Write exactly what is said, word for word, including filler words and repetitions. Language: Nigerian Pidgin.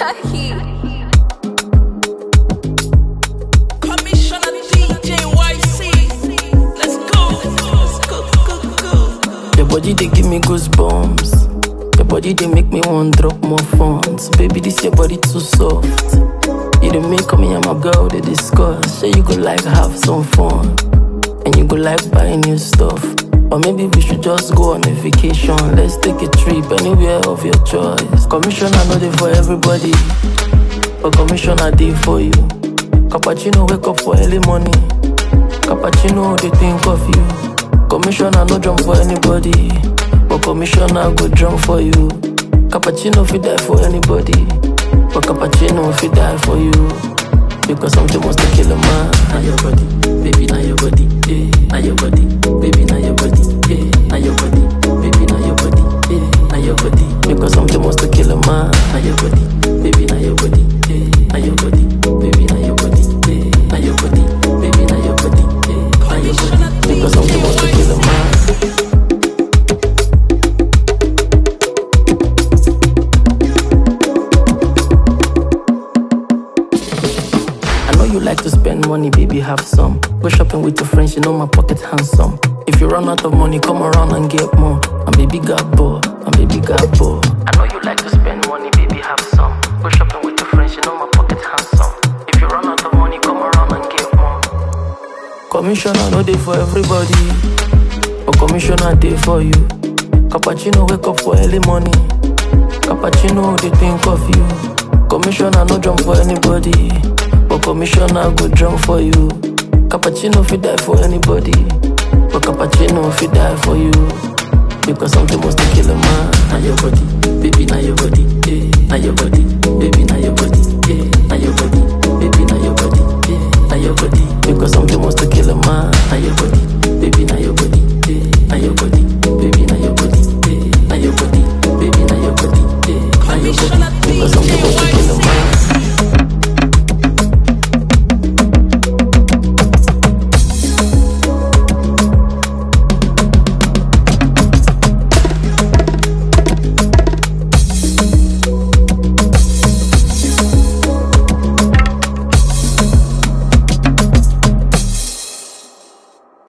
Taki. Commissioner D J Y C. Let's go. Let's go, go, go. Your body they give me goosebumps. Your body they make me want drop more funds. Baby, this your body too soft. You dey make me and my girl they discuss. Say you go like have some fun, and you go like buy new stuff. Or maybe we should just go on a vacation. Let's take a trip anywhere of your choice. Commissioner know they for everybody, but commissioner day for you. Cappuccino wake up for early morning. Cappuccino they think of you. Commissioner no jump for anybody, but commissioner go jump for you. Cappuccino fit die for anybody, but cappuccino fit die for you. Because something must to kill a man. Now your body, baby, now your body, yeah. Now your body, baby, now your body, yeah. Now your body, baby, now your body, yeah. Now your body, because something must to kill a man. Now your body, baby, now your body, yeah. Now your body, baby, now your body, yeah. Now your body, baby, now your body, yeah. Now your body, because something must to kill a man. You like to spend money, baby, have some. Go shopping with your friends, you know my pocket handsome. If you run out of money, come around and get more. And baby got bored, and baby got bored. I know you like to spend money, baby, have some. Go shopping with your friends, you know my pocket handsome. If you run out of money, come around and get more. Commissioner no day for everybody, but commissioner day for you. Cappuccino wake up for early morning. Cappuccino they think of you. Commissioner no jump for anybody, but commissioner go jump for you. Cappuccino fit die for anybody, but cappuccino fit die for you. Because something must to kill a man. Now your body, baby, now your body, yeah. Now your body, baby, now your body, yeah. Now your body, baby, now your body, yeah. Now your body, because something must to kill a man. Now your body, baby, now your body, yeah. Now your body, baby, now your body, yeah. Now your body, baby, now your body, yeah. Now your body, because something must